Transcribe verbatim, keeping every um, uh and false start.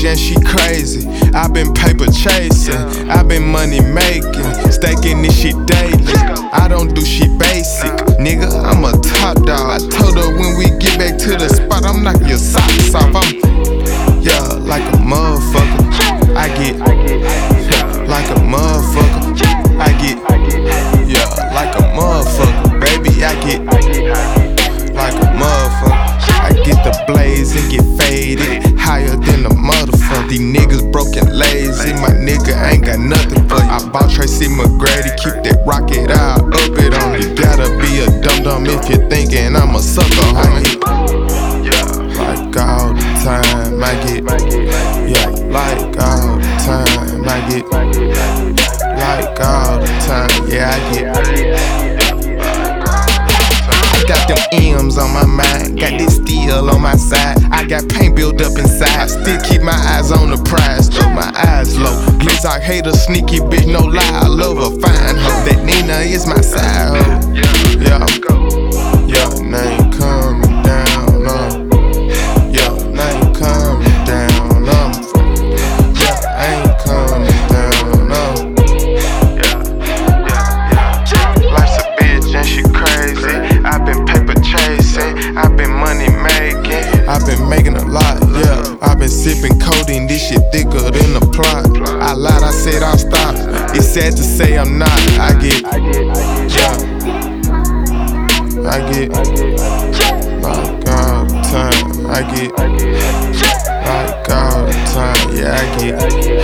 and she crazy. I been paper chasing, I been money making, staking this shit daily. I don't do shit basic, nigga, I'm a top dog. I told her when we get back to the spot, I'm knocking your socks off. I'm, yeah, like a motherfucker. I get, yeah, like a motherfucker. I get, yeah, like a motherfucker. Baby, I get, like a motherfucker. I get the blaze and get faded, higher than the motherfucker. These niggas broken lazy, my nigga ain't got nothing for you. I bought Tracy McGrady, keep that rocket out, up it on you. Gotta be a dum-dum if you're thinking I'm a sucker, homie. Like all the time, I get, yeah, like all the time, I get, like all the time, yeah, I get. Got them M's on my mind, got this steel on my side. I got paint built up inside, I still keep my eyes on the prize. Throw my eyes low, Glitz, I hate a sneaky bitch, no lie, I love a fine hoe. That Nina is my side hoe. Yeah, yeah, name coming down, uh. Yeah, name coming down, um. Yeah, I ain't coming down, uh. Life's a bitch and she crazy. I've been paper chasing, I've been money making. I've been making a lot, yeah. I've been sipping codeine, this shit thicker than the plot. I lied, I said I'll stop. It's sad to say I'm not. I get, yeah. I get, like all the time. I get, like all the time, yeah, I get.